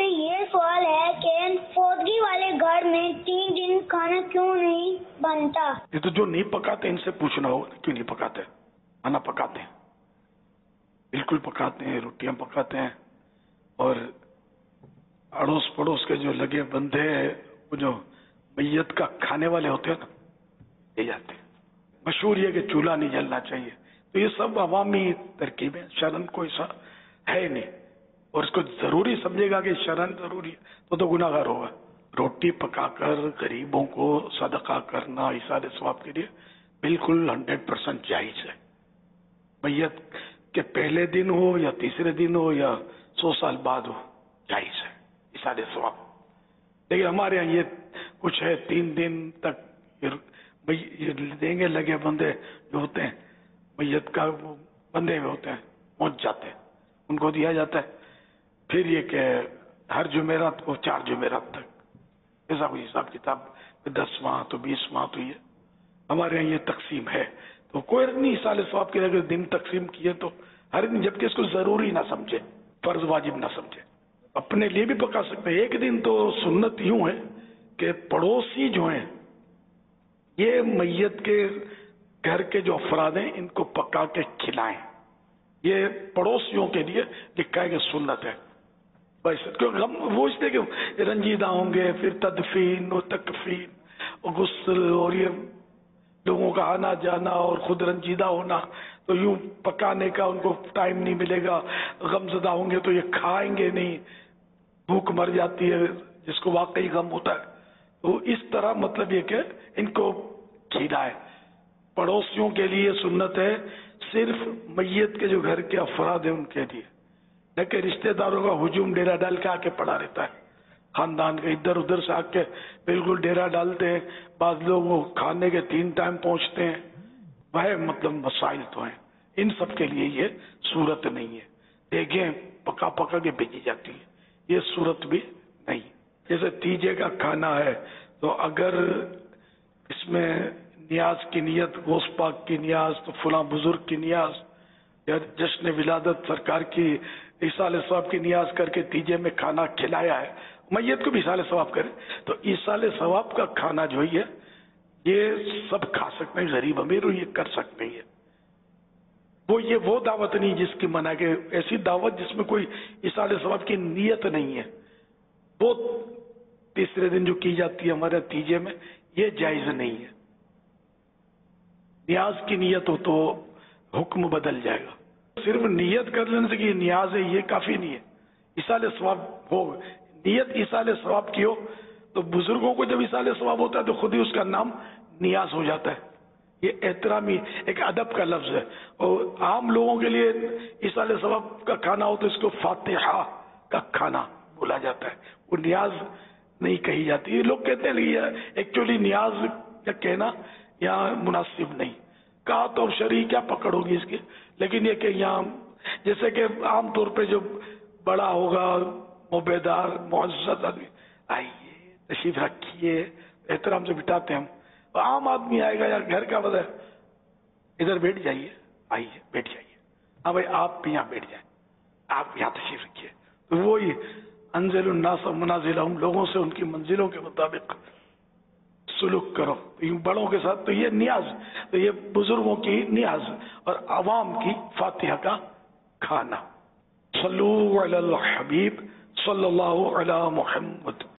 یہ سوال ہے کہ فوتگی والے گھر میں 3 دن کھانا کیوں نہیں بنتا؟ یہ تو جو نہیں پکاتے ان سے پوچھنا ہوگا کیوں نہیں پکاتے. کھانا پکاتے ہیں، بالکل پکاتے ہیں، روٹیاں پکاتے ہیں، اور اڑوس پڑوس کے جو لگے بندے وہ جو میت کا کھانے والے ہوتے ہیں نا لے جاتے ہیں. مشہور یہ کہ چولہا نہیں جلنا چاہیے. تو یہ سب عوامی ترکیبیں، شرن کو ایسا ہے نہیں، اور اس کو ضروری سمجھے گا کہ شرن ضروری ہے تو گناہ گار ہوگا. روٹی پکا کر غریبوں کو صدقہ کرنا ایثار ثواب کے لیے بالکل 100% جائز ہے. میت کے پہلے دن ہو یا تیسرے دن ہو یا 100 سال بعد ہو، جائز ہے ایثار ثواب. لیکن ہمارے یہاں یہ کچھ ہے 3 دن تک یہ دیں گے لگے بندے جو ہوتے ہیں میت کا وہ بندے ہوئے ہوتے ہیں پہنچ جاتے ہیں، ان کو دیا جاتا ہے. پھر یہ کہ ہر جمعرات کو 4 جمعرات تک ایسا کوئی حساب کتاب 10 ماہ تو 20 ماہ تو یہ ہمارے یہاں یہ تقسیم ہے. تو کوئی نہیں ایثار ثواب کے اگر دن تقسیم کیے تو ہر دن، جبکہ اس کو ضروری نہ سمجھے، فرض واجب نہ سمجھے. اپنے لیے بھی پکا سکتے ہیں. ایک دن تو سنت یوں ہے کہ پڑوسی جو ہیں یہ میت کے گھر کے جو افراد ہیں ان کو پکا کے کھلائیں. یہ پڑوسیوں کے لیے لکھا ہے کہ سنت ہے. وہ اس لیے کہ رنجیدہ ہوں گے، پھر تدفین اور تکفین اور غسل اور یہ لوگوں کا آنا جانا اور خود رنجیدہ ہونا، تو یوں پکانے کا ان کو ٹائم نہیں ملے گا. غم زدہ ہوں گے تو یہ کھائیں گے نہیں، بھوک مر جاتی ہے جس کو واقعی غم ہوتا ہے. تو اس طرح مطلب یہ کہ ان کو کھلائے. پڑوسیوں کے لیے سنت ہے، صرف میت کے جو گھر کے افراد ہیں ان کے لیے. لیکن رشتہ داروں کا ہجوم ڈیرا ڈال کے آ کے پڑا رہتا ہے، خاندان کے ادھر ادھر سے آ کے بالکل ڈیرا ڈالتے ہیں. بعض لوگ وہ کھانے کے 3 ٹائم پہنچتے ہیں. وہ مطلب مسائل تو ہیں، ان سب کے لیے یہ صورت نہیں ہے. دیکھیں پکا پکا کے بھیجی جاتی ہے، یہ صورت بھی نہیں. جیسے تیجے کا کھانا ہے تو اگر اس میں نیاز کی نیت، گوشت پاک کی نیاز، تو فلاں بزرگ کی نیاز، یا جشن ولادت سرکار کی ایصال ثواب کی نیاز کر کے تیجے میں کھانا کھلایا ہے، میت کو بھی ایصال ثواب کرے، تو ایصال ثواب کا کھانا جو ہے یہ سب کھا سکتے ہیں. غریب امیر یہ کر سکتے ہیں. وہ دعوت نہیں جس کی منع کہ ایسی دعوت جس میں کوئی ایصال ثواب کی نیت نہیں ہے، وہ تیسرے دن جو کی جاتی ہے ہمارے تیجے میں، یہ جائز نہیں ہے. نیاز کی نیت ہو تو حکم بدل جائے گا. صرف نیت کر لینے سے کہ یہ نیاز ہے یہ کافی نہیں ہے. ایصال ثواب ہو، نیت ایصال ثواب کی ہو تو بزرگوں کو جب ایصال ثواب ہوتا ہے تو خود ہی اس کا نام نیاز ہو جاتا ہے. یہ احترامی ایک ادب کا لفظ ہے. اور عام لوگوں کے لیے ایصال ثواب کا کھانا ہو تو اس کو فاتحہ کا کھانا بولا جاتا ہے، وہ نیاز نہیں کہی جاتی. یہ لوگ کہتے ہیں ایکچولی نیاز کا کہنا یہاں مناسب نہیں. کہا تو شرعی کیا پکڑ ہوگی اس کی، لیکن یہ کہ یہاں جیسے کہ عام طور پہ جو بڑا ہوگا موبیدار معزز آدمی، آئیے تشریف رکھیے، احترام سے بٹھاتے ہیں ہم. عام آدمی آئے گا یا گھر کا وجہ ادھر بیٹھ جائیے، آئیے بیٹھ جائیے، ہاں بھائی آپ بھی یہاں بیٹھ جائیں، آپ یہاں تشریف رکھیے. تو وہی انزل الناس منازلہم، لوگوں سے ان کی منزلوں کے مطابق سلوک کرو. بڑوں کے ساتھ تو یہ نیاز، تو یہ بزرگوں کی نیاز اور عوام کی فاتحہ کا کھانا. صلو علی الحبیب صلی اللہ علی محمد.